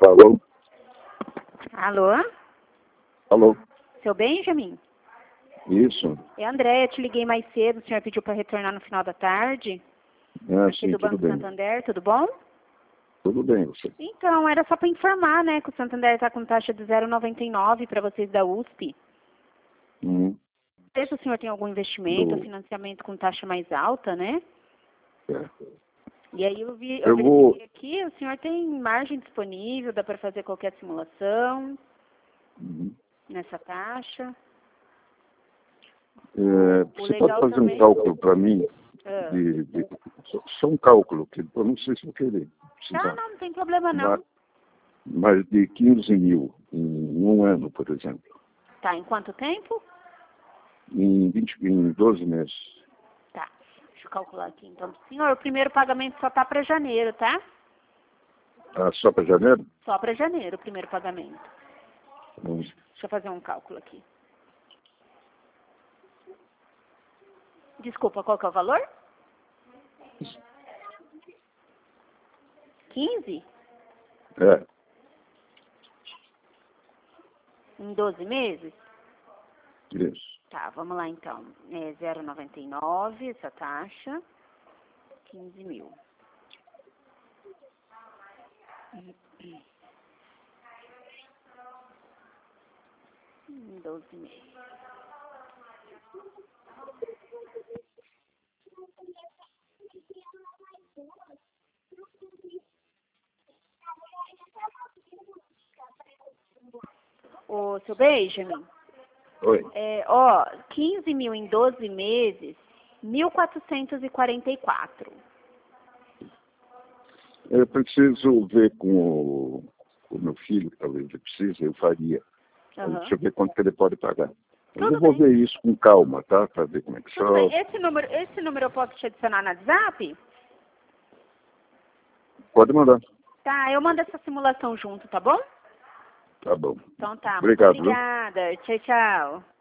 Alô? Alô? Alô? Seu Benjamin? Isso? É a Andréia, te liguei mais cedo, o senhor pediu para retornar no final da tarde. Ah, Aqui sim, do tudo Banco bem. Santander, tudo bom? Tudo bem, você. Então, era só para informar, né, que o Santander está com taxa de 0,99 para vocês da USP. Hum, Não sei se o senhor tem algum investimento ou do... financiamento com taxa mais alta, né? é. E aí eu Eu vou... verifiquei aqui, o senhor tem margem disponível, dá para fazer qualquer simulação Uhum. nessa taxa. Você pode legal fazer também- um cálculo para mim? Ah. Só um cálculo, que eu não sei se eu querer Tá, precisar. não tem problema não. Mas de 15 mil em um ano, por exemplo. Tá, em quanto tempo? Em 12 meses. Tá, deixa eu calcular aqui. Então, senhor, o primeiro pagamento só tá para janeiro, tá? Ah, só para janeiro? Só para janeiro o primeiro pagamento. Hum. Deixa eu fazer um cálculo aqui. Desculpa, qual que é o valor? 15? É, Em 12 meses? isso. Tá, vamos lá então. É 0,99 essa taxa. 15 mil. Em 12 meses. Ô, seu Benjamin, Oi. 15 mil em 12 meses, 1.444. Eu preciso ver com o meu filho, que talvez ele precise, eu faria. Aham. Deixa eu ver quanto que ele pode pagar. Tudo Eu vou bem. ver isso com calma, tá? Para ver como é que Tudo só. bem. Esse número eu posso te adicionar no WhatsApp? Pode mandar. Tá, eu mando essa simulação junto, tá bom? Tá bom. Então tá, muito Obrigado, viu? obrigada. Tchau, tchau.